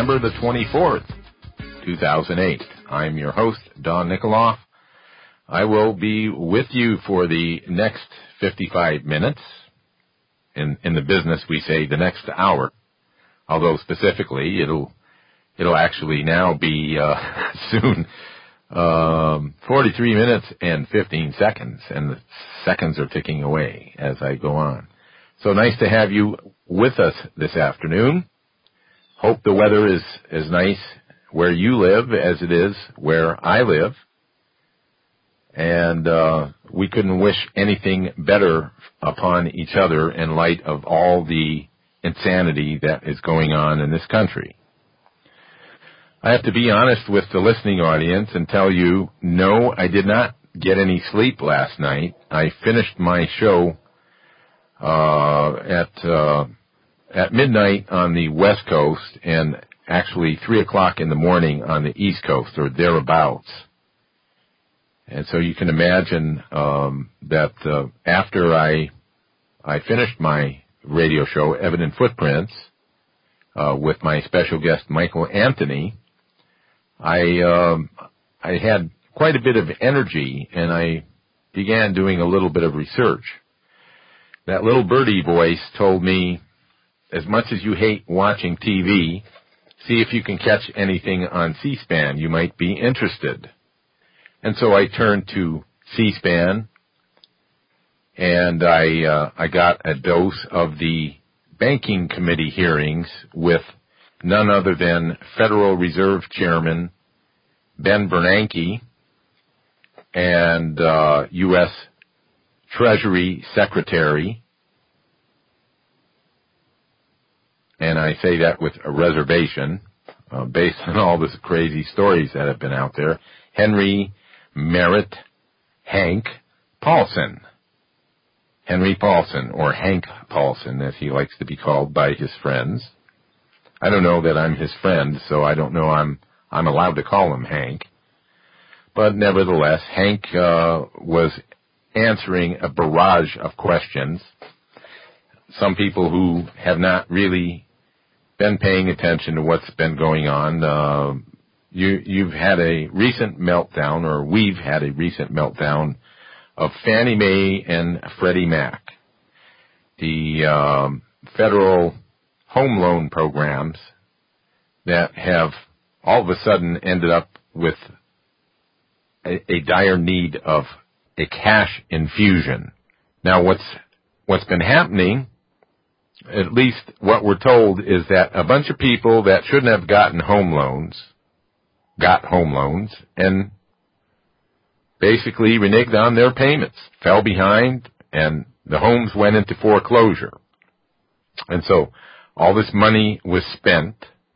December the 24th, 2008. I'm your host, Don Nikoloff. I will be with you for the next 55 minutes. In the business, we say the next hour, although specifically it'll actually now be soon 43 minutes and 15 seconds, and the seconds are ticking away as I go on. So nice to have you with us this afternoon. Hope the weather is as nice where you live as it is where I live. And we couldn't wish anything better upon each other in light of all the insanity that is going on in this country. I have to be honest with the listening audience and tell you, no, I did not get any sleep last night. I finished my show at midnight on the West Coast and actually 3 o'clock in the morning on the East Coast or thereabouts. And so you can imagine that after I finished my radio show, Evident Footprints, with my special guest Michael Anthony, I had quite a bit of energy, and I began doing a little bit of research. That little birdie voice told me, as much as you hate watching TV, see if you can catch anything on C-SPAN. You might be interested. And so I turned to C-SPAN, and I got a dose of the Banking Committee hearings with none other than Federal Reserve Chairman Ben Bernanke and U.S. Treasury Secretary, and I say that with a reservation based on all the crazy stories that have been out there, Henry Merritt Hank Paulson. Henry Paulson, or Hank Paulson, as he likes to be called by his friends. I don't know that I'm his friend, so I don't know I'm allowed to call him Hank. But nevertheless, Hank was answering a barrage of questions. Some people who have not really been paying attention to what's been going on, you've had a recent meltdown, or we've had a recent meltdown of Fannie Mae and Freddie Mac. The federal home loan programs that have all of a sudden ended up with a dire need of a cash infusion. Now what's been happening, at least what we're told, is that a bunch of people that shouldn't have gotten home loans got home loans and basically reneged on their payments, fell behind, and the homes went into foreclosure. And so all this money was spent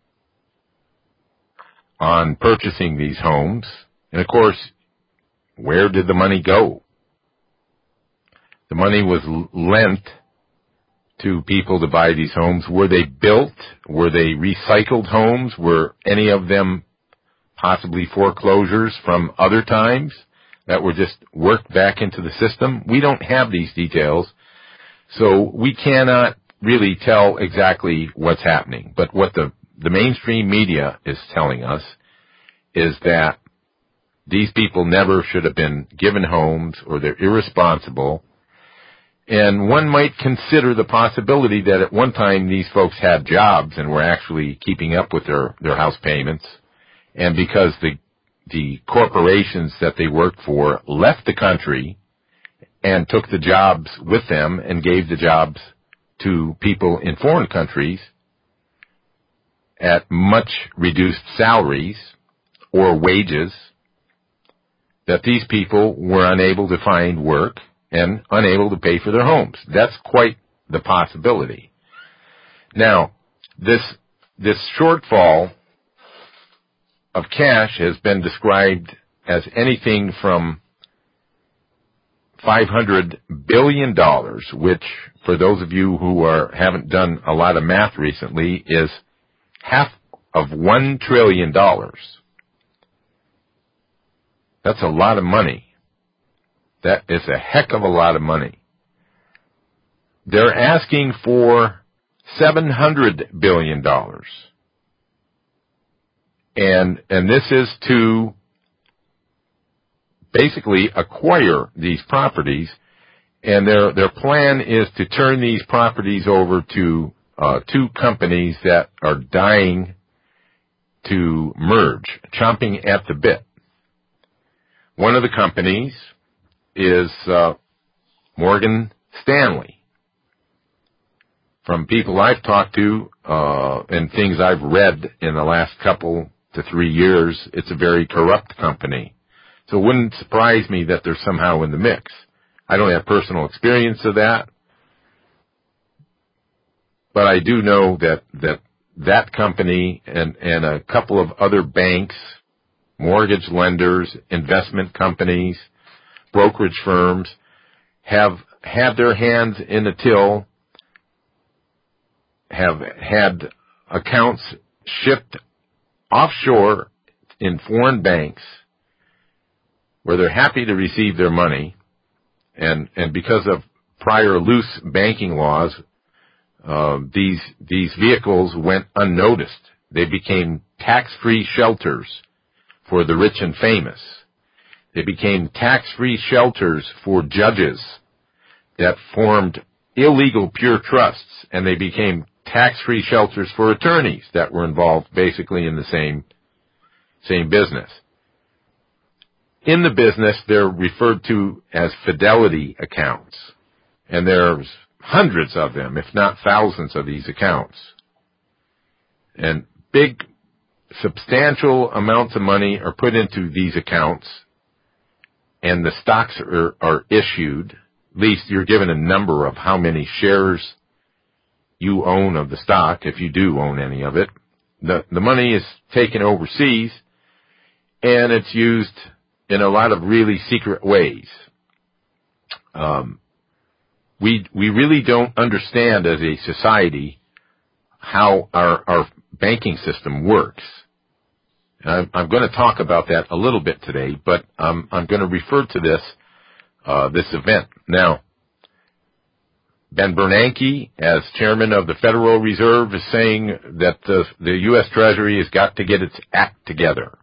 on purchasing these homes. And of course, where did the money go? The money was lent to people to buy these homes. Were they built? Were they recycled homes? Were any of them possibly foreclosures from other times that were just worked back into the system? We don't have these details, so we cannot really tell exactly what's happening. But what the mainstream media is telling us is that these people never should have been given homes, or they're irresponsible. And one might consider the possibility that at one time these folks had jobs and were actually keeping up with their house payments. And because the corporations that they worked for left the country and took the jobs with them and gave the jobs to people in foreign countries at much reduced salaries or wages, that these people were unable to find work and unable to pay for their homes. That's quite the possibility. Now, this shortfall of cash has been described as anything from $500 billion, which, for those of you who haven't done a lot of math recently, is half of $1 trillion. That's a lot of money. That is a heck of a lot of money. They're asking for $700 billion. And this is to basically acquire these properties, and their plan is to turn these properties over to two companies that are dying to merge, chomping at the bit. One of the companies is Morgan Stanley. From people I've talked to and things I've read in the last couple to 3 years, it's a very corrupt company. So it wouldn't surprise me that they're somehow in the mix. I don't have personal experience of that, but I do know that company and a couple of other banks, mortgage lenders, investment companies, brokerage firms have had their hands in the till, have had accounts shipped offshore in foreign banks where they're happy to receive their money, and because of prior loose banking laws, these vehicles went unnoticed. They became tax-free shelters for the rich and famous. They became tax-free shelters for judges that formed illegal pure trusts, and they became tax-free shelters for attorneys that were involved basically in the same business. In the business, they're referred to as fidelity accounts, and there's hundreds of them, if not thousands of these accounts. And big, substantial amounts of money are put into these accounts, and the stocks are issued. At least you're given a number of how many shares you own of the stock, if you do own any of it. The money is taken overseas, and it's used in a lot of really secret ways. We really don't understand as a society how our banking system works. And I'm going to talk about that a little bit today, but I'm going to refer to this event. Now, Ben Bernanke, as chairman of the Federal Reserve, is saying that the U.S. Treasury has got to get its act together.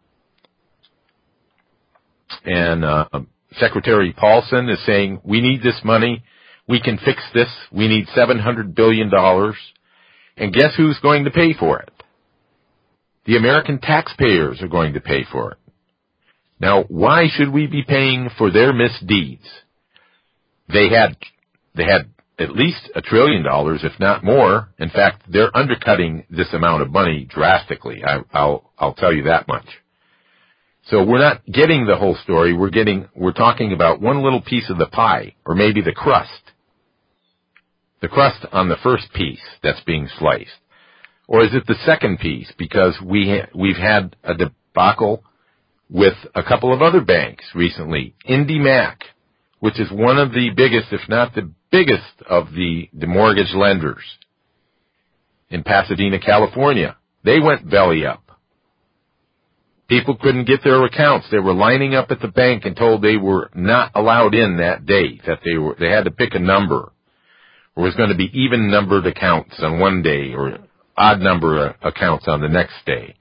And Secretary Paulson is saying, we need this money. We can fix this. We need $700 billion. And guess who's going to pay for it? The American taxpayers are going to pay for it. Now, why should we be paying for their misdeeds? They had at least $1 trillion, if not more. In fact, they're undercutting this amount of money drastically. I'll tell you that much. So we're not getting the whole story. We're talking about one little piece of the pie, or maybe the crust. The crust on the first piece that's being sliced. Or is it the second piece? Because we've had a debacle with a couple of other banks recently. IndyMac, which is one of the biggest, if not the biggest, of the mortgage lenders in Pasadena, California. They went belly up. People couldn't get their accounts. They were lining up at the bank and told they were not allowed in that day, that they had to pick a number. Or it was going to be even numbered accounts on one day or odd number accounts on the next day.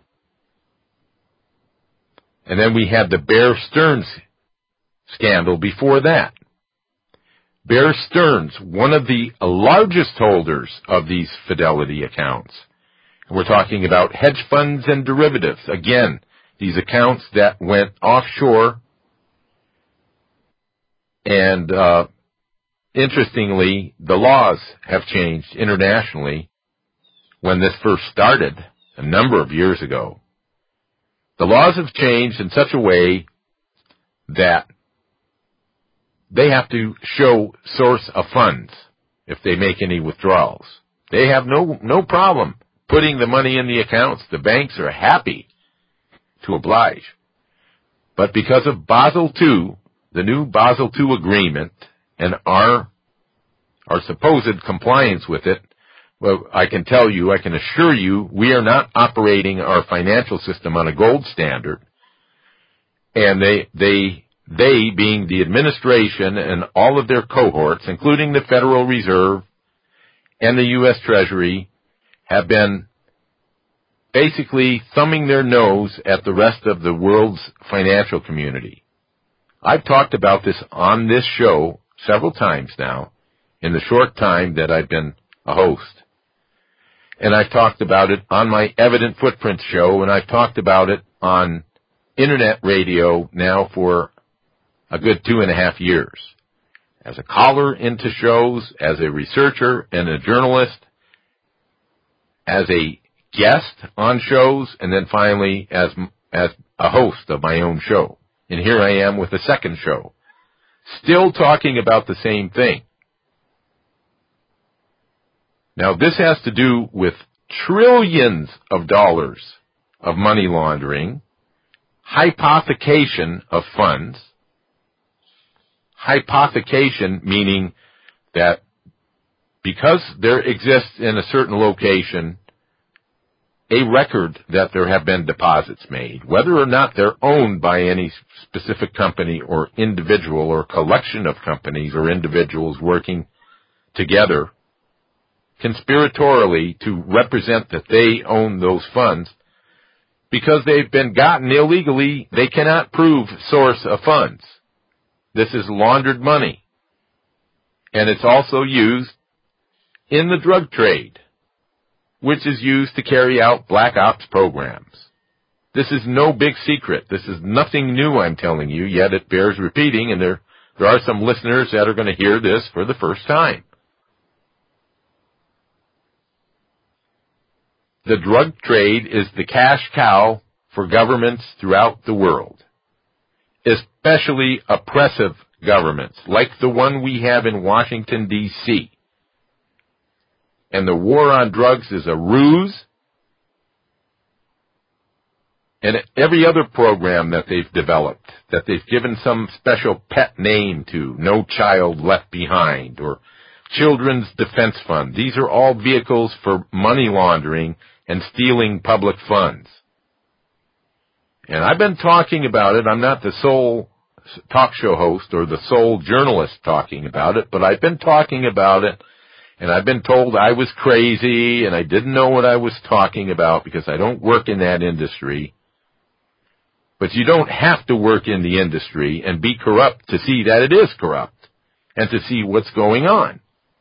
And then we had the Bear Stearns scandal before that. Bear Stearns, one of the largest holders of these fidelity accounts. And we're talking about hedge funds and derivatives. Again, these accounts that went offshore, and interestingly, the laws have changed internationally when this first started a number of years ago. The laws have changed in such a way that they have to show source of funds if they make any withdrawals. They have no problem putting the money in the accounts. The banks are happy to oblige. But because of Basel II, the new Basel II agreement, and our supposed compliance with it, well, I can assure you, we are not operating our financial system on a gold standard. And they being the administration and all of their cohorts, including the Federal Reserve and the U.S. Treasury, have been basically thumbing their nose at the rest of the world's financial community. I've talked about this on this show several times now in the short time that I've been a host. And I've talked about it on my Evident Footprint show, and I've talked about it on internet radio now for a good 2.5 years. As a caller into shows, as a researcher and a journalist, as a guest on shows, and then finally as a host of my own show. And here I am with a second show, still talking about the same thing. Now, this has to do with trillions of dollars of money laundering, hypothecation of funds. Hypothecation meaning that because there exists in a certain location a record that there have been deposits made, whether or not they're owned by any specific company or individual or collection of companies or individuals working together conspiratorially to represent that they own those funds, because they've been gotten illegally, they cannot prove source of funds. This is laundered money. And it's also used in the drug trade, which is used to carry out black ops programs. This is no big secret. This is nothing new, I'm telling you, yet it bears repeating, and there are some listeners that are going to hear this for the first time. The drug trade is the cash cow for governments throughout the world, especially oppressive governments like the one we have in Washington, D.C. And the war on drugs is a ruse. And every other program that they've developed, that they've given some special pet name to, No Child Left Behind, or Children's Defense Fund, these are all vehicles for money laundering and stealing public funds. And I've been talking about it. I'm not the sole talk show host or the sole journalist talking about it, but I've been talking about it, and I've been told I was crazy and I didn't know what I was talking about because I don't work in that industry. But you don't have to work in the industry and be corrupt to see that it is corrupt and to see what's going on.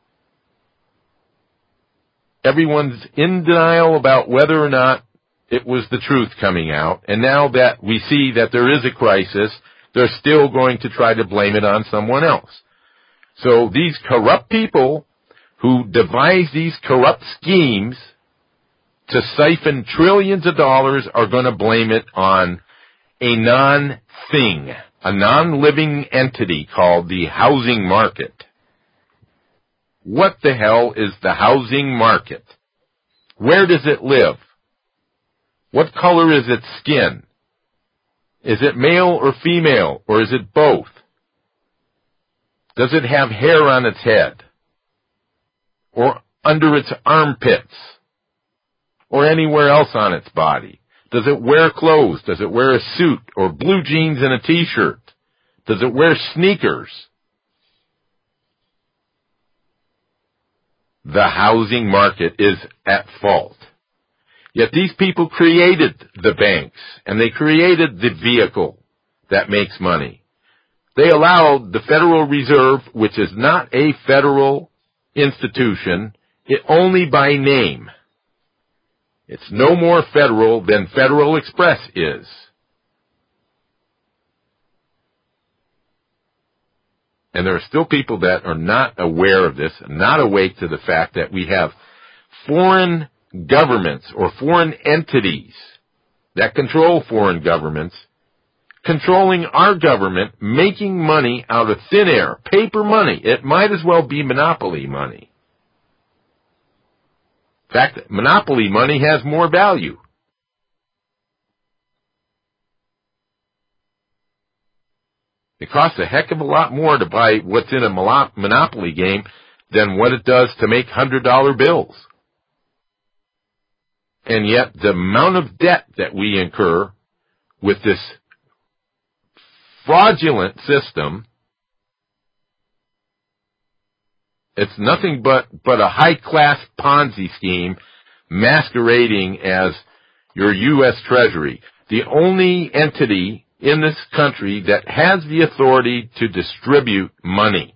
Everyone's in denial about whether or not it was the truth coming out. And now that we see that there is a crisis, they're still going to try to blame it on someone else. So these corrupt people who devise these corrupt schemes to siphon trillions of dollars are going to blame it on a non-thing, a non-living entity called the housing market. What the hell is the housing market? Where does it live? What color is its skin? Is it male or female, or is it both? Does it have hair on its head? Or under its armpits? Or anywhere else on its body? Does it wear clothes? Does it wear a suit or blue jeans and a t-shirt? Does it wear sneakers? The housing market is at fault. Yet these people created the banks, and they created the vehicle that makes money. They allowed the Federal Reserve, which is not a federal institution, it only by name. It's no more federal than Federal Express is. And there are still people that are not aware of this, not awake to the fact that we have foreign governments or foreign entities that control foreign governments controlling our government, making money out of thin air, paper money. It might as well be monopoly money. In fact, monopoly money has more value. It costs a heck of a lot more to buy what's in a monopoly game than what it does to make $100 bills. And yet the amount of debt that we incur with this fraudulent system, it's nothing but a high-class Ponzi scheme masquerading as your U.S. Treasury, the only entity in this country that has the authority to distribute money.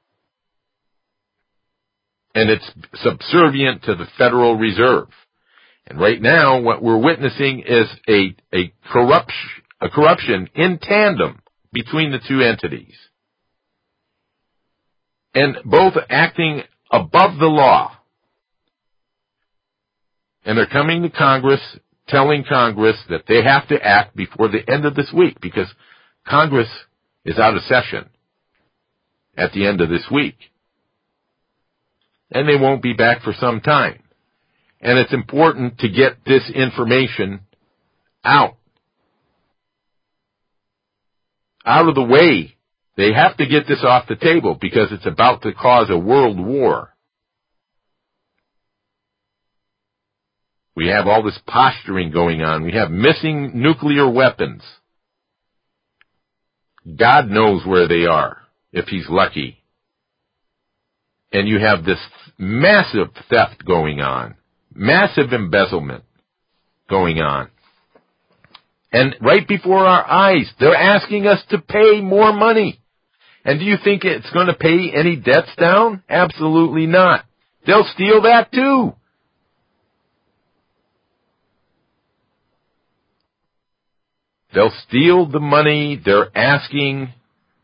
And it's subservient to the Federal Reserve. And right now, what we're witnessing is a corruption in tandem between the two entities. And both acting above the law. And they're coming to Congress, telling Congress that they have to act before the end of this week, because Congress is out of session at the end of this week. And they won't be back for some time. And it's important to get this information out of the way. They have to get this off the table because it's about to cause a world war. We have all this posturing going on. We have missing nuclear weapons. God knows where they are, if he's lucky. And you have this massive theft going on. Massive embezzlement going on. And right before our eyes, they're asking us to pay more money. And do you think it's going to pay any debts down? Absolutely not. They'll steal that too. They'll steal the money they're asking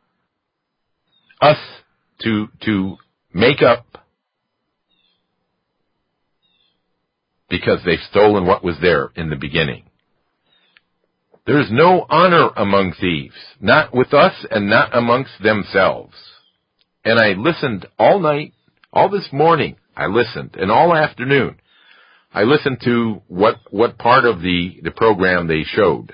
us to make up, because they've stolen what was there in the beginning. There is no honor among thieves, not with us and not amongst themselves. And I listened all night, all this morning I listened, and all afternoon I listened to what part of the program they showed.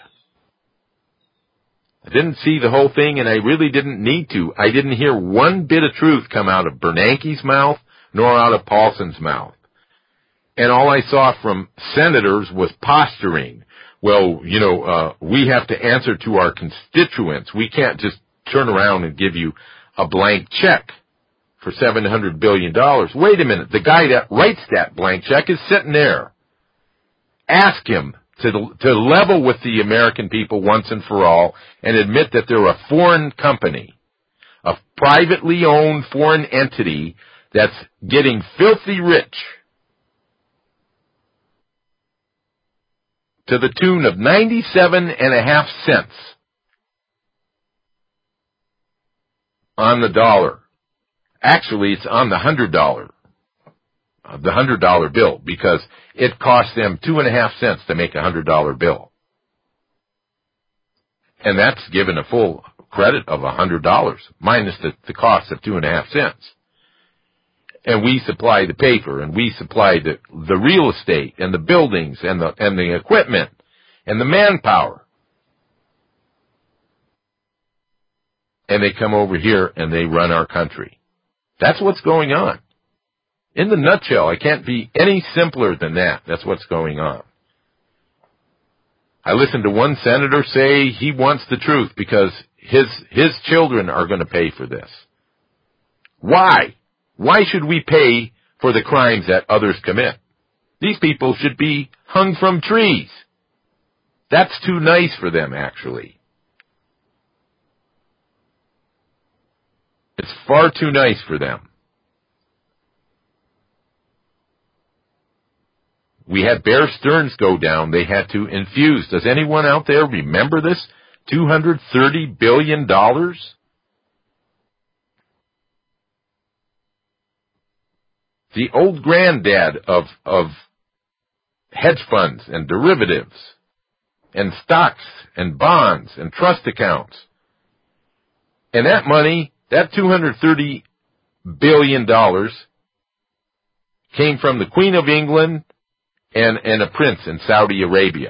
I didn't see the whole thing, and I really didn't need to. I didn't hear one bit of truth come out of Bernanke's mouth, nor out of Paulson's mouth. And all I saw from senators was posturing. Well, we have to answer to our constituents. We can't just turn around and give you a blank check for $700 billion. Wait a minute. The guy that writes that blank check is sitting there. Ask him to level with the American people once and for all and admit that they're a foreign company, a privately owned foreign entity that's getting filthy rich to the tune of 97.5 cents on the dollar. Actually, it's on the $100 bill, because it costs them 2.5 cents to make a $100 bill. And that's given a full credit of $100 minus the cost of 2.5 cents. And we supply the paper, and we supply the real estate, and the buildings, and the equipment, and the manpower. And they come over here and they run our country. That's what's going on. In the nutshell, I can't be any simpler than that. That's what's going on. I listened to one senator say he wants the truth because his children are going to pay for this. Why? Why should we pay for the crimes that others commit? These people should be hung from trees. That's too nice for them, actually. It's far too nice for them. We had Bear Stearns go down. They had to infuse. Does anyone out there remember this? $230 billion? The old granddad of hedge funds and derivatives and stocks and bonds and trust accounts. And that money, that $230 billion, came from the Queen of England and a prince in Saudi Arabia.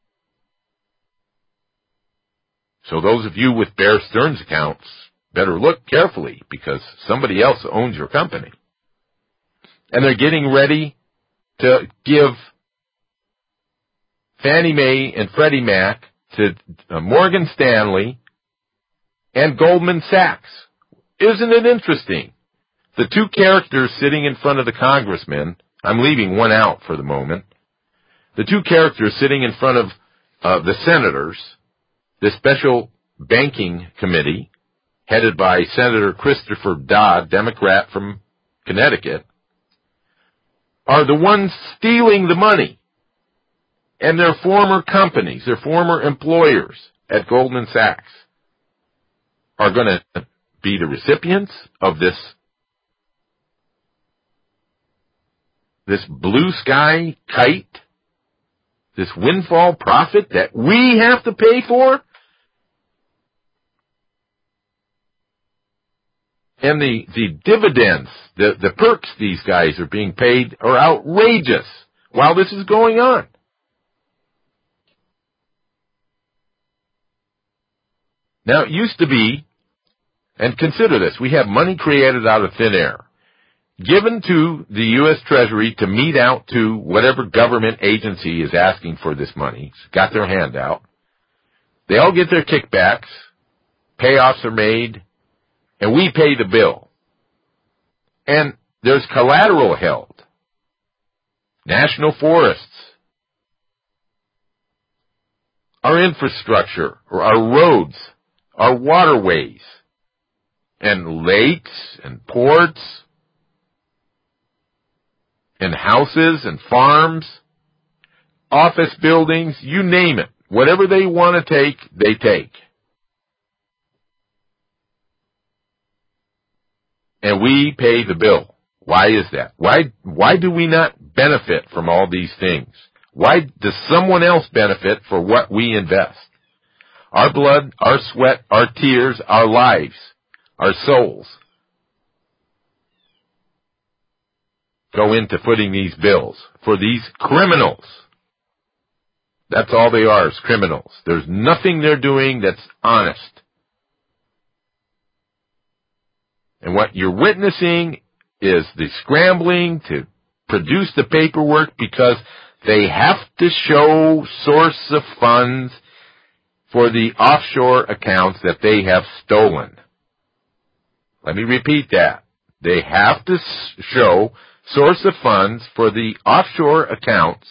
So those of you with Bear Stearns accounts better look carefully, because somebody else owns your company. And they're getting ready to give Fannie Mae and Freddie Mac to Morgan Stanley and Goldman Sachs. Isn't it interesting? The two characters sitting in front of the congressman, I'm leaving one out for the moment, the two characters sitting in front of the senators, the special banking committee, headed by Senator Christopher Dodd, Democrat from Connecticut, are the ones stealing the money. And their former companies, their former employers at Goldman Sachs are going to be the recipients of this blue sky kite, this windfall profit that we have to pay for? And the dividends, the perks these guys are being paid are outrageous while this is going on. Now, it used to be, and consider this, we have money created out of thin air, given to the U.S. Treasury to mete out to whatever government agency is asking for this money. It's got their hand out. They all get their kickbacks, payoffs are made, and we pay the bill. And there's collateral held. National forests, our infrastructure, or our roads, our waterways, and lakes, and ports, and houses, and farms, office buildings, you name it. Whatever they want to take, they take. And we pay the bill. Why is that? Why do we not benefit from all these things? Why does someone else benefit for what we invest? Our blood, our sweat, our tears, our lives, our souls go into footing these bills for these criminals. That's all they are, is criminals. There's nothing they're doing that's honest. And what you're witnessing is the scrambling to produce the paperwork because they have to show source of funds for the offshore accounts that they have stolen. Let me repeat that. They have to show source of funds for the offshore accounts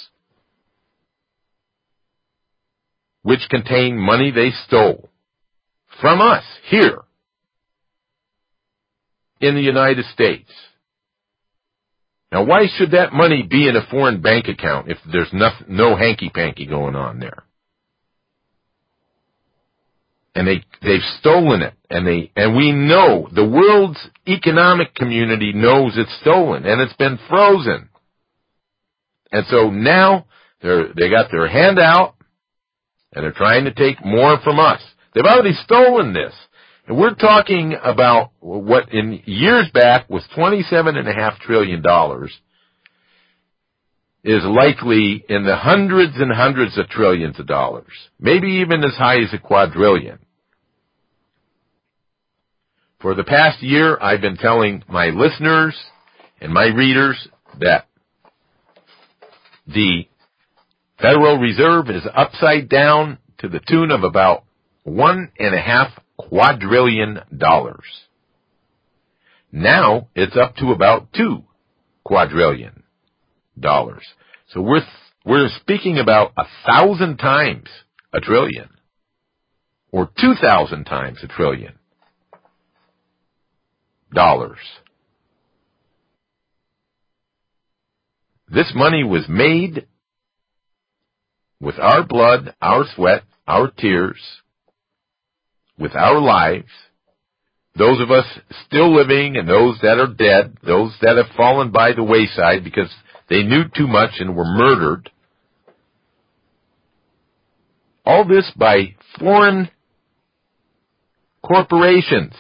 which contain money they stole from us here in the United States. Now, why should that money be in a foreign bank account if there's no hanky-panky going on there? And they've stolen it, and we know, the world's economic community knows it's stolen, and it's been frozen. And so now they got their hand out, and they're trying to take more from us. They've already stolen this. And we're talking about what in years back was $27.5 trillion is likely in the hundreds and hundreds of trillions of dollars, maybe even as high as a quadrillion. For the past year, I've been telling my listeners and my readers that the Federal Reserve is upside down to the tune of about $1.5 quadrillion. Now it's up to about $2 quadrillion. So we're speaking about 1,000 times a trillion, or 2,000 times a trillion dollars. This money was made with our blood, our sweat, our tears, with our lives, those of us still living and those that are dead, those that have fallen by the wayside because they knew too much and were murdered. All this by foreign corporations.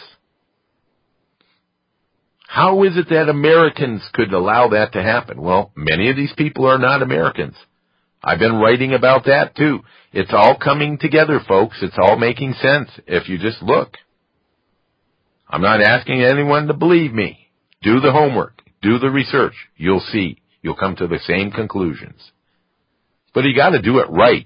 How is it that Americans could allow that to happen? Well, many of these people are not Americans. I've been writing about that too. It's all coming together, folks. It's all making sense if you just look. I'm not asking anyone to believe me. Do the homework. Do the research. You'll see. You'll come to the same conclusions. But you got to do it right.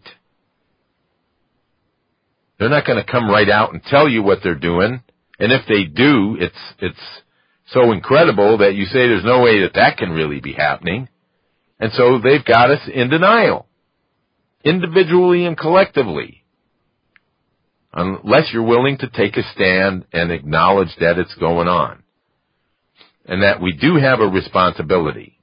They're not going to come right out and tell you what they're doing. And if they do, it's so incredible that you say there's no way that can really be happening. And so they've got us in denial. individually and collectively, unless you're willing to take a stand and acknowledge that it's going on, and that we do have a responsibility.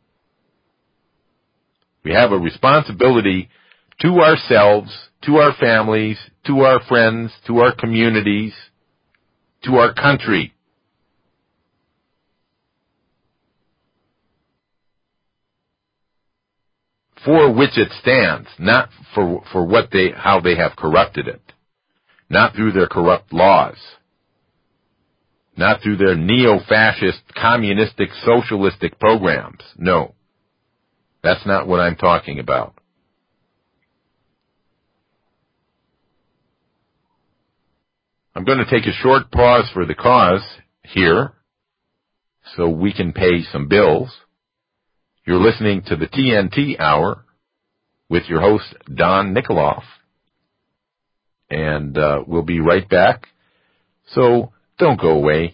We have a responsibility to ourselves, to our families, to our friends, to our communities, to our country. For which it stands, not for how they have corrupted it, not through their corrupt laws, not through their neo-fascist, communistic, socialistic programs. No, that's not what I'm talking about. I'm going to take a short pause for the cause here so we can pay some bills. You're listening to the TNT Hour with your host, Don Nikoloff. And we'll be right back. So don't go away.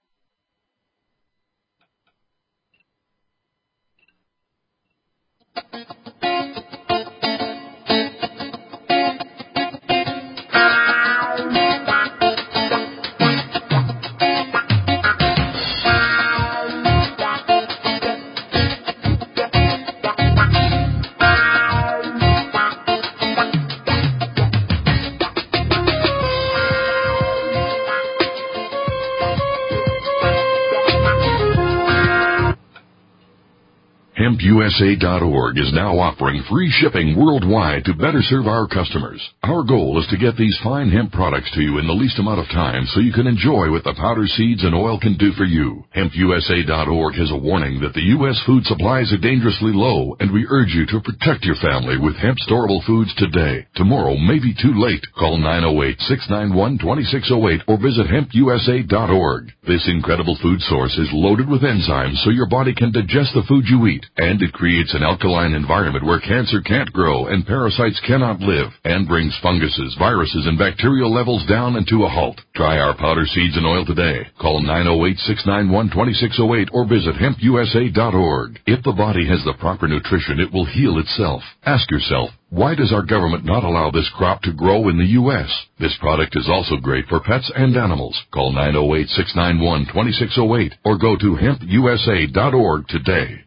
HempUSA.org is now offering free shipping worldwide to better serve our customers. Our goal is to get these fine hemp products to you in the least amount of time so you can enjoy what the powder, seeds, and oil can do for you. HempUSA.org has a warning that the U.S. food supplies are dangerously low, and we urge you to protect your family with hemp storable foods today. Tomorrow may be too late. Call 908-691-2608 or visit HempUSA.org. This incredible food source is loaded with enzymes so your body can digest the food you eat, and it creates an alkaline environment where cancer can't grow and parasites cannot live, and brings funguses, viruses, and bacterial levels down and to a halt. Try our powder, seeds, and oil today. Call 908-691-2608 or visit HempUSA.org. If the body has the proper nutrition, it will heal itself. Ask yourself, why does our government not allow this crop to grow in the U.S.? This product is also great for pets and animals. Call 908-691-2608 or go to HempUSA.org today.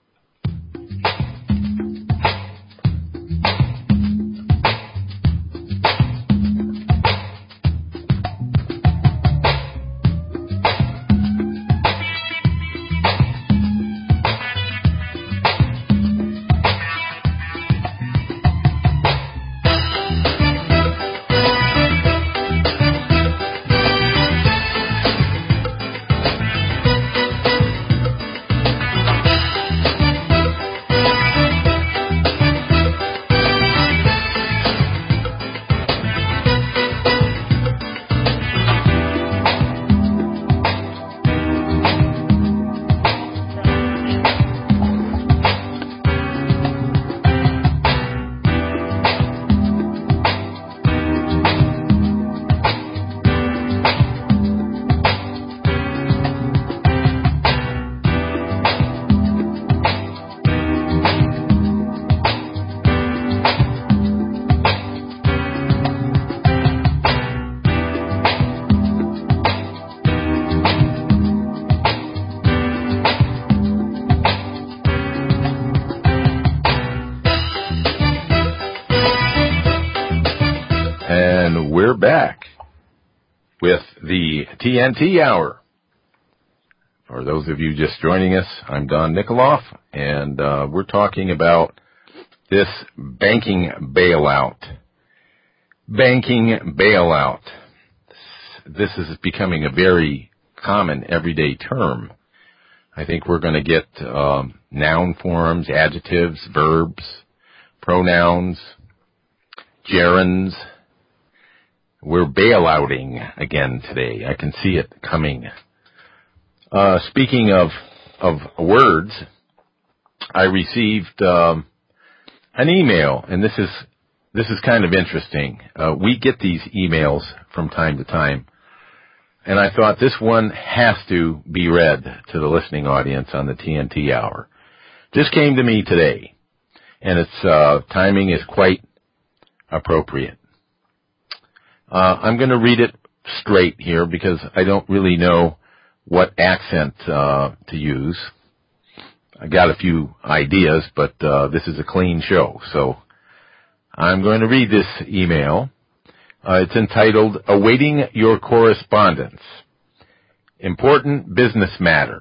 We're back with the TNT Hour. For those of you just joining us, I'm Don Nikoloff, and we're talking about this banking bailout. Banking bailout. This is becoming a very common everyday term. I think we're going to get noun forms, adjectives, verbs, pronouns, gerunds. We're bailouting again today. I can see it coming. Speaking of words, I received an email, and this is kind of interesting. We get these emails from time to time, and I thought this one has to be read to the listening audience on the TNT Hour. This came to me today, and its timing is quite appropriate. I'm going to read it straight here because I don't really know what accent to use. I got a few ideas, but this is a clean show, so I'm going to read this email. It's entitled, Awaiting Your Correspondence. Important Business Matter.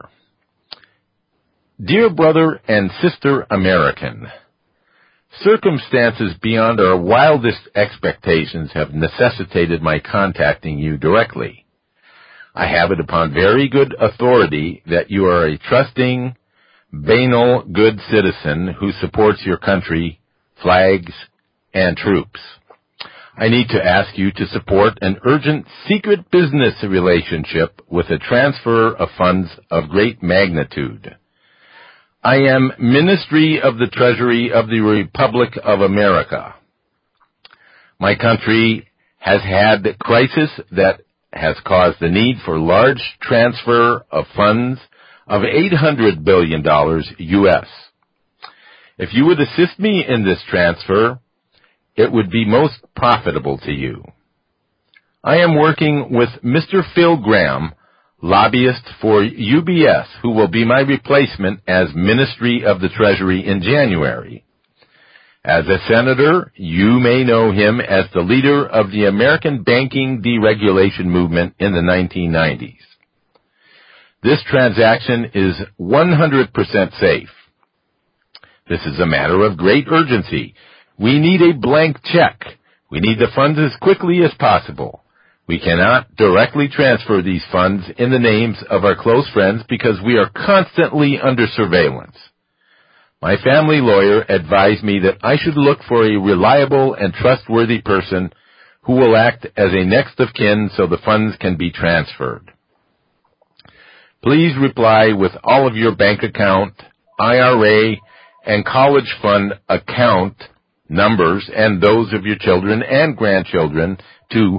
Dear Brother and Sister American, circumstances beyond our wildest expectations have necessitated my contacting you directly. I have it upon very good authority that you are a trusting, banal, good citizen who supports your country, flags, and troops. I need to ask you to support an urgent secret business relationship with a transfer of funds of great magnitude. I am Ministry of the Treasury of the Republic of America. My country has had a crisis that has caused the need for large transfer of funds of $800 billion U.S. If you would assist me in this transfer, it would be most profitable to you. I am working with Mr. Phil Graham, lobbyist for UBS, who will be my replacement as Ministry of the Treasury in January. As a senator, you may know him as the leader of the American banking deregulation movement in the 1990s. This transaction is 100% safe. This is a matter of great urgency. We need a blank check. We need the funds as quickly as possible. We cannot directly transfer these funds in the names of our close friends because we are constantly under surveillance. My family lawyer advised me that I should look for a reliable and trustworthy person who will act as a next of kin so the funds can be transferred. Please reply with all of your bank account, IRA, and college fund account numbers and those of your children and grandchildren to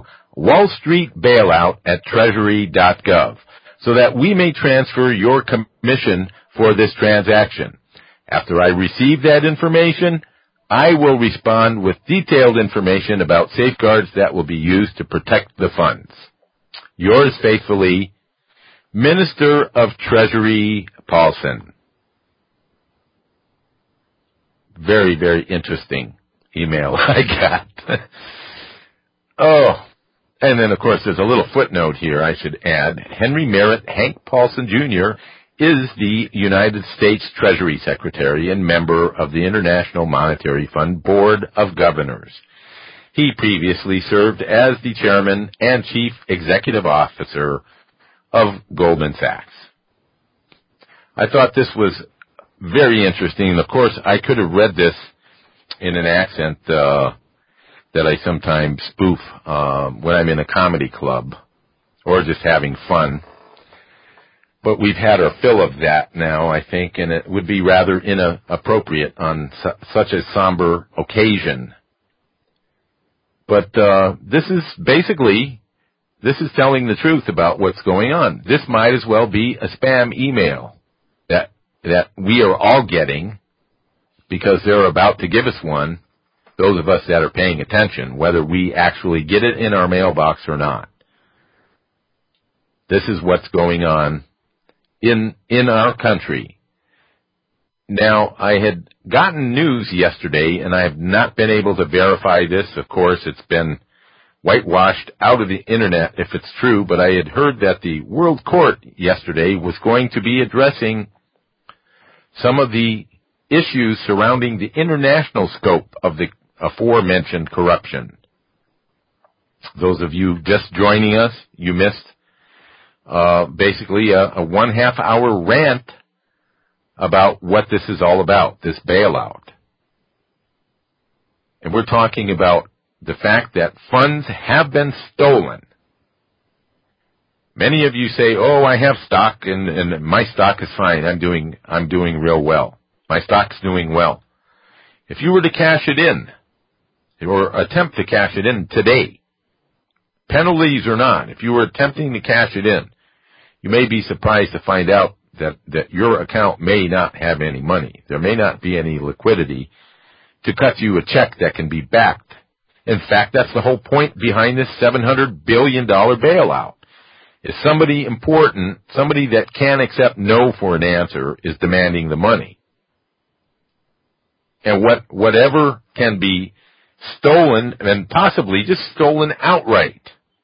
wallstreetbailout@treasury.gov so that we may transfer your commission for this transaction. After I receive that information, I will respond with detailed information about safeguards that will be used to protect the funds. Yours faithfully, Minister of Treasury Paulson. Very, very interesting email I got. Oh, and then, of course, there's a little footnote here I should add. Henry Merritt Hank Paulson, Jr. is the United States Treasury Secretary and member of the International Monetary Fund Board of Governors. He previously served as the Chairman and Chief Executive Officer of Goldman Sachs. I thought this was very interesting. Of course, I could have read this in an accent that I sometimes spoof when I'm in a comedy club or just having fun. But we've had our fill of that now, I think, and it would be rather inappropriate on such a somber occasion. But this is telling the truth about what's going on. This might as well be a spam email that we are all getting because they're about to give us one, those of us that are paying attention, whether we actually get it in our mailbox or not. This is what's going on in our country. Now, I had gotten news yesterday, and I have not been able to verify this. Of course, it's been whitewashed out of the Internet if it's true, but I had heard that the World Court yesterday was going to be addressing some of the issues surrounding the international scope of the aforementioned corruption. Those of you just joining us, you missed basically a 1.5 hour rant about what this is all about, this bailout. And we're talking about the fact that funds have been stolen. Many of you say, "Oh, I have stock and my stock is fine. I'm doing real well. My stock's doing well." If you were to cash it in or attempt to cash it in today, penalties or not, if you were attempting to cash it in, you may be surprised to find out that your account may not have any money. There may not be any liquidity to cut you a check that can be backed In fact, that's the whole point behind this $700 billion bailout. Is somebody important, somebody that can accept no for an answer, is demanding the money. And whatever can be stolen, and possibly just stolen outright.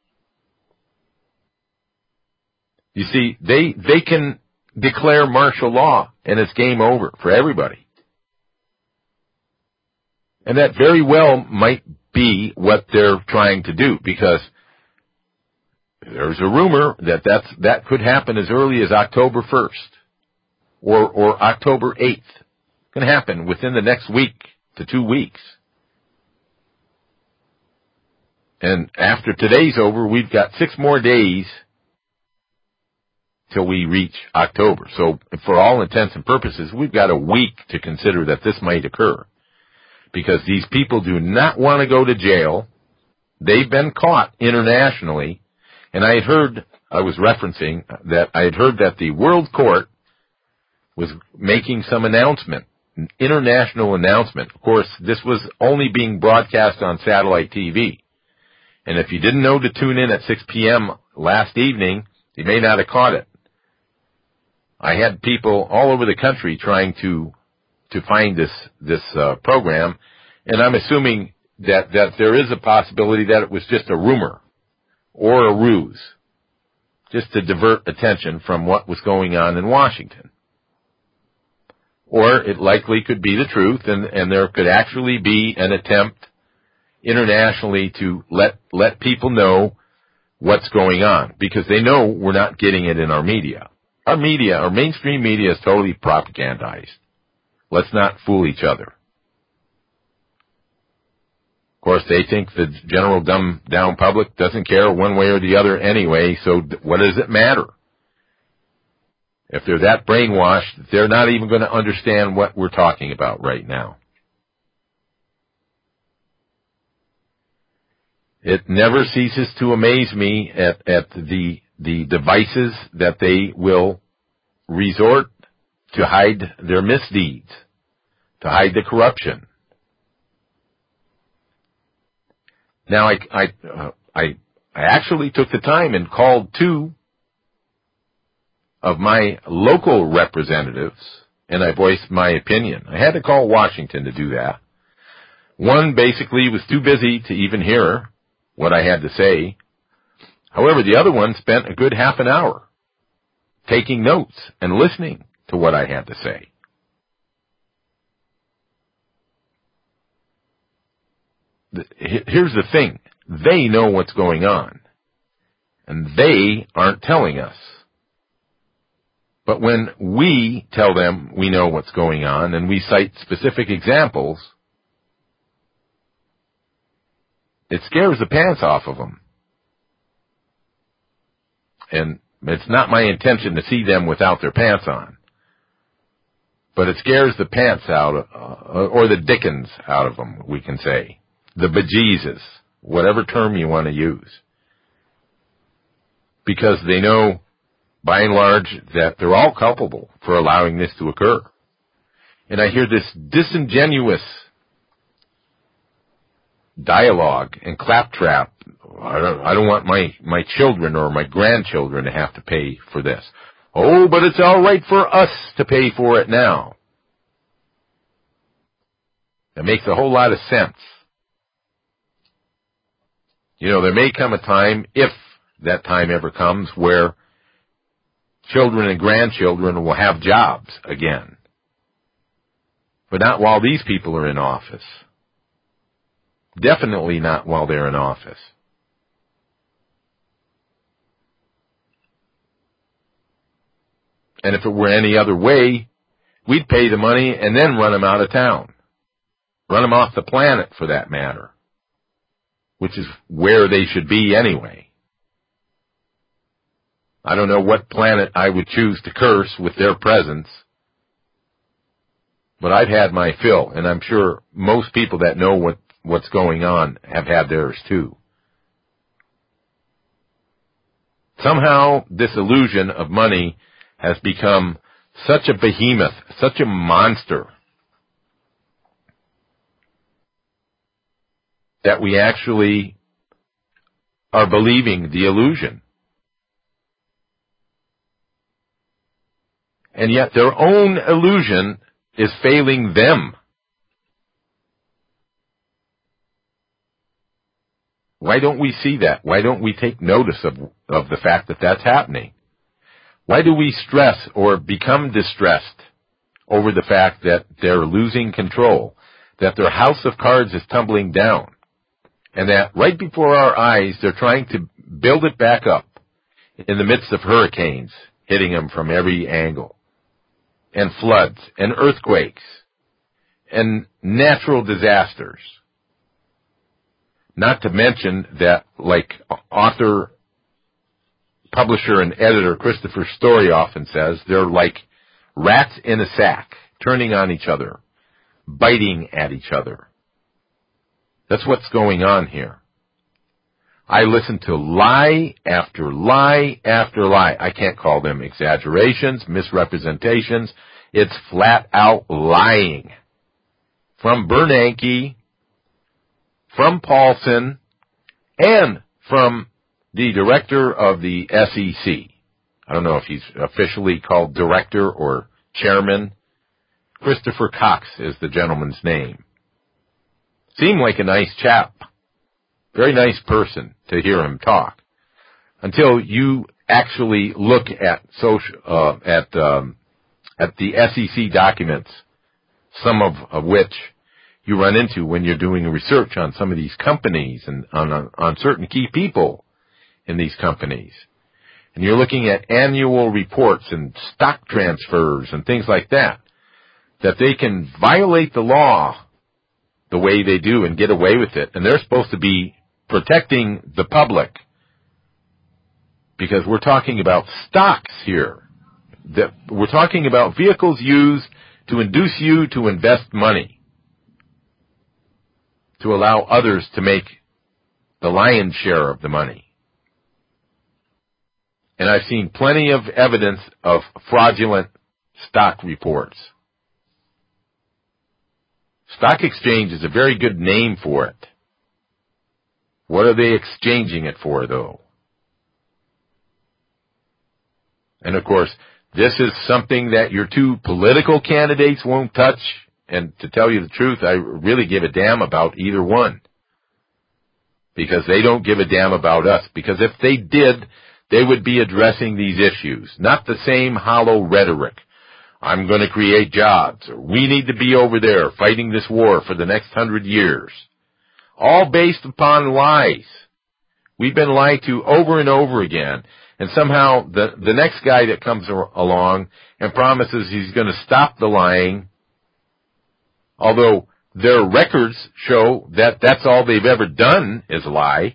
You see, they can declare martial law, and it's game over for everybody. And that very well might be what they're trying to do, because there's a rumor that could happen as early as October 1st or October 8th. It can happen within the next week to 2 weeks. And after today's over, we've got 6 more days till we reach October. So for all intents and purposes, we've got a week to consider that this might occur. Because these people do not want to go to jail. They've been caught internationally. And I was referencing that I had heard that the World Court was making some announcement, an international announcement. Of course, this was only being broadcast on satellite TV. And if you didn't know to tune in at 6 p.m. last evening, you may not have caught it. I had people all over the country trying to find this program, and I'm assuming that there is a possibility that it was just a rumor or a ruse, just to divert attention from what was going on in Washington. Or it likely could be the truth, and there could actually be an attempt internationally to let people know what's going on, because they know we're not getting it in our media. Our media, our mainstream media, is totally propagandized. Let's not fool each other. Of course, they think the general dumbed down public doesn't care one way or the other anyway, so what does it matter? If they're that brainwashed, they're not even going to understand what we're talking about right now. It never ceases to amaze me at the devices that they will resort to hide their misdeeds, to hide the corruption. Now, I actually took the time and called 2 of my local representatives, and I voiced my opinion. I had to call Washington to do that. One basically was too busy to even hear what I had to say. However, the other one spent a good half an hour taking notes and listening to what I had to say. Here's the thing. They know what's going on, and they aren't telling us. But when we tell them we know what's going on, and we cite specific examples, it scares the pants off of them. And it's not my intention to see them without their pants on. But it scares the pants out, or the dickens out of them, we can say. The bejesus, whatever term you want to use. Because they know, by and large, that they're all culpable for allowing this to occur. And I hear this disingenuous dialogue and claptrap. I don't want my children or my grandchildren to have to pay for this. Oh, but it's all right for us to pay for it now. That makes a whole lot of sense. You know, there may come a time, if that time ever comes, where children and grandchildren will have jobs again. But not while these people are in office. Definitely not while they're in office. And if it were any other way, we'd pay the money and then run them out of town. Run them off the planet, for that matter. Which is where they should be anyway. I don't know what planet I would choose to curse with their presence. But I've had my fill, and I'm sure most people that know what's going on have had theirs too. Somehow this illusion of money has become such a behemoth, such a monster, that we actually are believing the illusion. And yet their own illusion is failing them. Why don't we see that? Why don't we take notice of the fact that that's happening? Why do we stress or become distressed over the fact that they're losing control, that their house of cards is tumbling down, and that right before our eyes they're trying to build it back up in the midst of hurricanes hitting them from every angle, and floods, and earthquakes, and natural disasters? Not to mention that, like author, publisher, and editor Christopher Story often says, they're like rats in a sack, turning on each other, biting at each other. That's what's going on here. I listen to lie after lie after lie. I can't call them exaggerations, misrepresentations. It's flat out lying. From Bernanke, from Paulson, and from the director of the SEC. I don't know if he's officially called director or chairman. Christopher Cox is the gentleman's name. Seemed like a nice chap. Very nice person to hear him talk. Until you actually look at the SEC documents, some of which you run into when you're doing research on some of these companies and on certain key people in these companies. And you're looking at annual reports and stock transfers and things like that they can violate the law the way they do and get away with it. And they're supposed to be protecting the public, because we're talking about stocks here. That we're talking about vehicles used to induce you to invest money, to allow others to make the lion's share of the money. And I've seen plenty of evidence of fraudulent stock reports. Stock exchange is a very good name for it. What are they exchanging it for, though? And of course, this is something that your two political candidates won't touch. And to tell you the truth, I really give a damn about either one. Because they don't give a damn about us. Because if they did, they would be addressing these issues. Not the same hollow rhetoric. I'm going to create jobs. Or we need to be over there fighting this war for the next 100 years. All based upon lies. We've been lied to over and over again. And somehow the next guy that comes along and promises he's going to stop the lying, although their records show that that's all they've ever done is lie,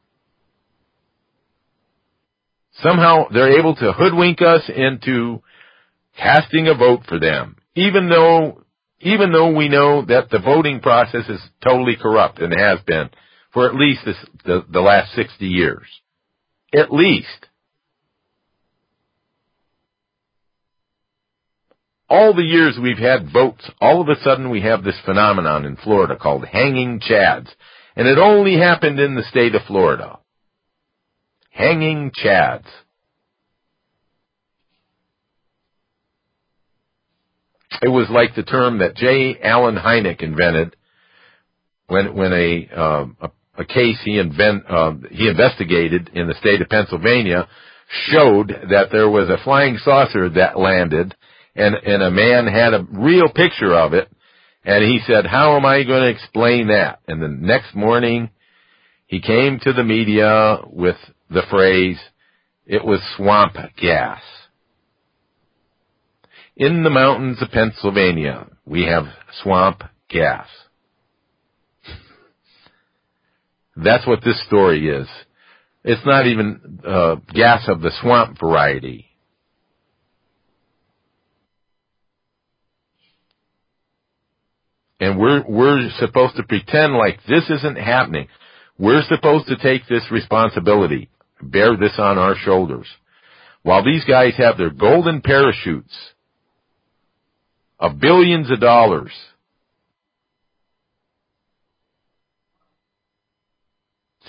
somehow they're able to hoodwink us into casting a vote for them, even though we know that the voting process is totally corrupt and has been for at least the last 60 years. At least. All the years we've had votes, all of a sudden we have this phenomenon in Florida called hanging chads. And it only happened in the state of Florida. Hanging chads. It was like the term that J. Allen Hynek invented when a case he investigated in the state of Pennsylvania showed that there was a flying saucer that landed, and a man had a real picture of it, and he said, how am I going to explain that? And the next morning, he came to the media with the phrase, it was swamp gas. In the mountains of Pennsylvania, we have swamp gas. That's what this story is. It's not even gas of the swamp variety. And we're supposed to pretend like this isn't happening. We're supposed to take this responsibility, bear this on our shoulders. While these guys have their golden parachutes of billions of dollars,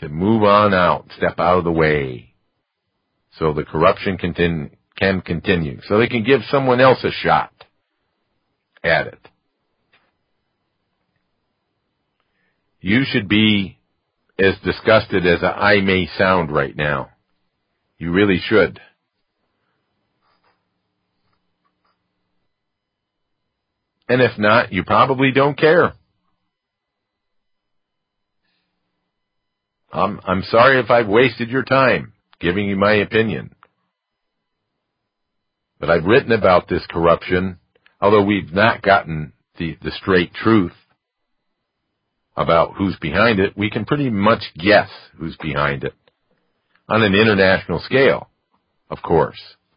to move on out, step out of the way, so the corruption can continue, so they can give someone else a shot at it. You should be as disgusted as I may sound right now. You really should. And if not, you probably don't care. I'm sorry if I've wasted your time giving you my opinion. But I've written about this corruption, although we've not gotten the straight truth about who's behind it. We can pretty much guess who's behind it on an international scale, of course.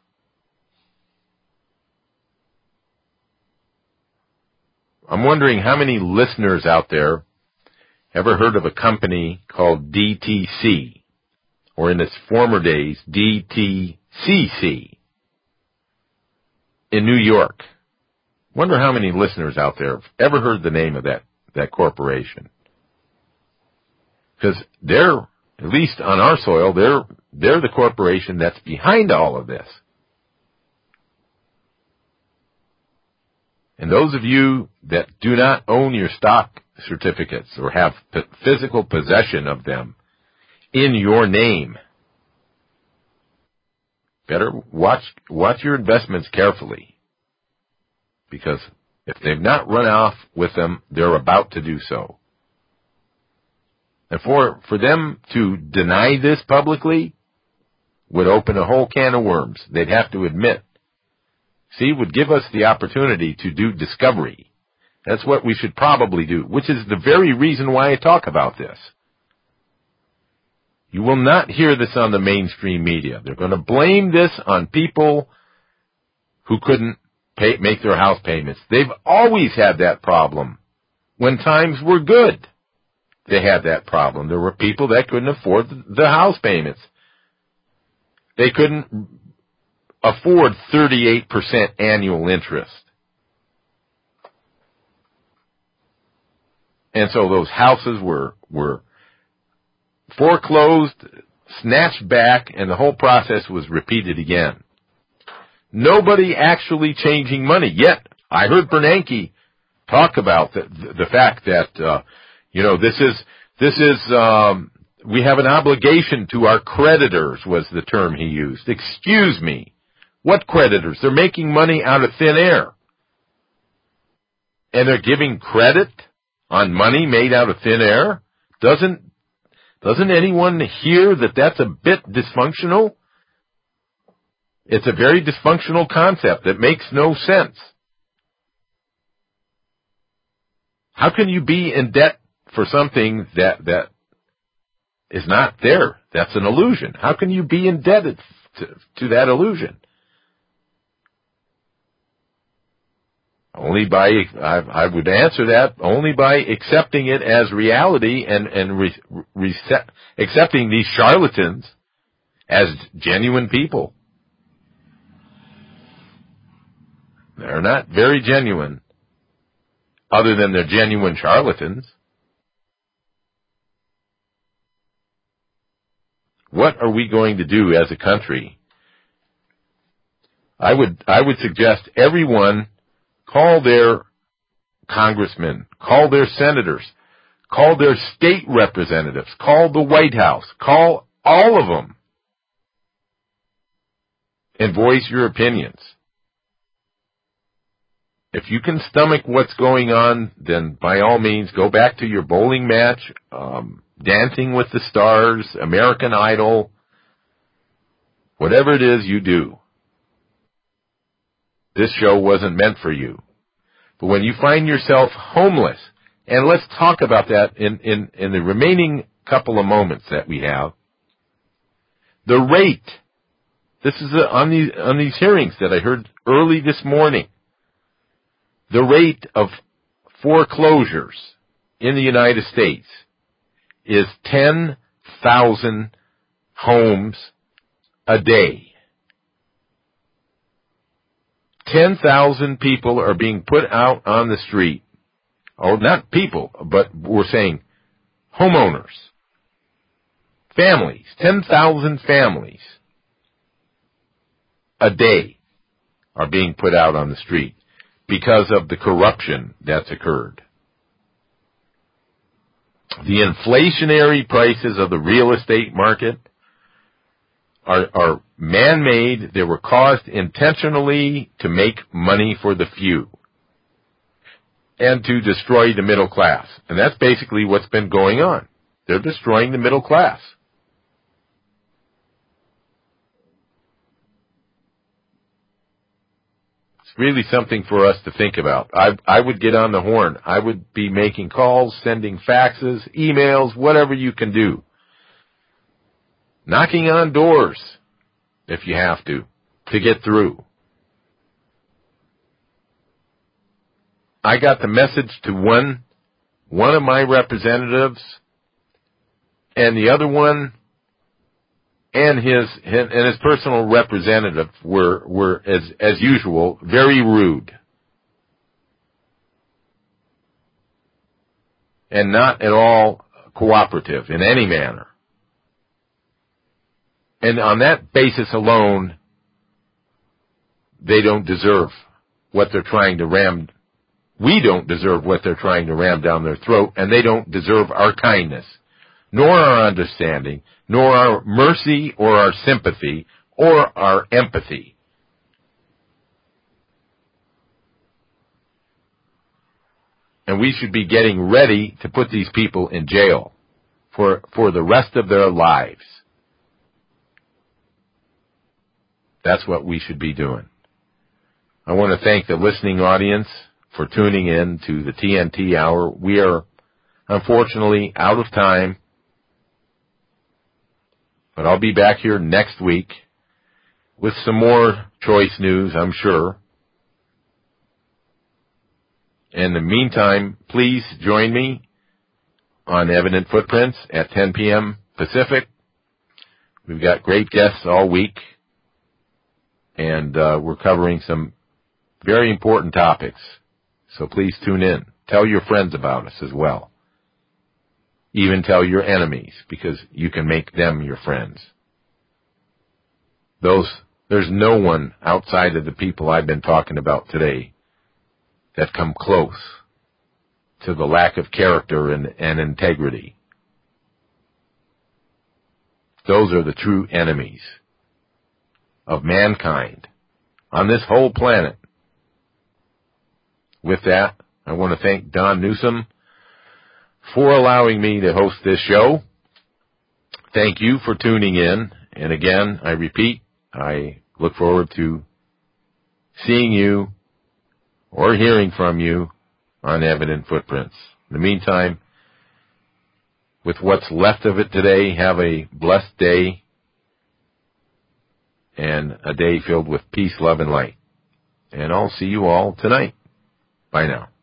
I'm wondering how many listeners out there ever heard of a company called DTC, or in its former days, DTCC, in New York. Wonder how many listeners out there have ever heard the name of that corporation. Because they're, at least on our soil, they're the corporation that's behind all of this. And those of you that do not own your stock certificates or have physical possession of them in your name, better watch your investments carefully. Because if they've not run off with them, they're about to do so. And for them to deny this publicly would open a whole can of worms. They'd have to admit. See, would give us the opportunity to do discovery. That's what we should probably do, which is the very reason why I talk about this. You will not hear this on the mainstream media. They're going to blame this on people who couldn't make their house payments. They've always had that problem. When times were good, they had that problem. There were people that couldn't afford the house payments. They couldn't afford 38% annual interest. And so those houses were foreclosed, snatched back, and the whole process was repeated again. Nobody actually changing money. Yet, I heard Bernanke talk about the fact that, we have an obligation to our creditors, was the term he used. Excuse me. What creditors? They're making money out of thin air. And they're giving credit on money made out of thin air? Doesn't anyone hear that that's a bit dysfunctional? It's a very dysfunctional concept that makes no sense. How can you be in debt for something that is not there? That's an illusion. How can you be indebted to that illusion? Only by, I would answer that, only by accepting it as reality and accepting these charlatans as genuine people. They're not very genuine, other than they're genuine charlatans. What are we going to do as a country? I would suggest everyone call their congressmen, call their senators, call their state representatives, call the White House, call all of them, and voice your opinions. If you can stomach what's going on, then by all means go back to your bowling match, Dancing with the Stars, American Idol, whatever it is you do. This show wasn't meant for you. But when you find yourself homeless, and let's talk about that in the remaining couple of moments that we have, the rate, this is on these hearings that I heard early this morning, the rate of foreclosures in the United States is 10,000 homes a day. 10,000 people are being put out on the street. Oh, not people, but we're saying homeowners Families, 10,000 families a day are being put out on the street because of the corruption that's occurred. The inflationary prices of the real estate market are man-made. They were caused intentionally to make money for the few and to destroy the middle class. And that's basically what's been going on. They're destroying the middle class. It's really something for us to think about. I would get on the horn. I would be making calls, sending faxes, emails, whatever you can do. Knocking on doors, if you have to get through. I got the message to one of my representatives, and the other one and his personal representative were as usual very rude and not at all cooperative in any manner. And on that basis alone, they don't deserve what they're trying to ram. We don't deserve what they're trying to ram down their throat, and they don't deserve our kindness, nor our understanding, nor our mercy or our sympathy or our empathy. And we should be getting ready to put these people in jail for the rest of their lives. That's what we should be doing. I want to thank the listening audience for tuning in to the TNT Hour. We are unfortunately out of time, but I'll be back here next week with some more choice news, I'm sure. In the meantime, please join me on Evident Footprints at 10 p.m. Pacific. We've got great guests all week, and we're covering some very important topics. So please tune in. Tell your friends about us as well. Even tell your enemies, because you can make them your friends. There's no one outside of the people I've been talking about today that come close to the lack of character and integrity. Those are the true enemies of mankind on this whole planet. With that, I want to thank Don Newsom for allowing me to host this show. Thank you for tuning in. And again, I repeat, I look forward to seeing you or hearing from you on Evident Footprints. In the meantime, with what's left of it today, have a blessed day and a day filled with peace, love, and light. And I'll see you all tonight. Bye now.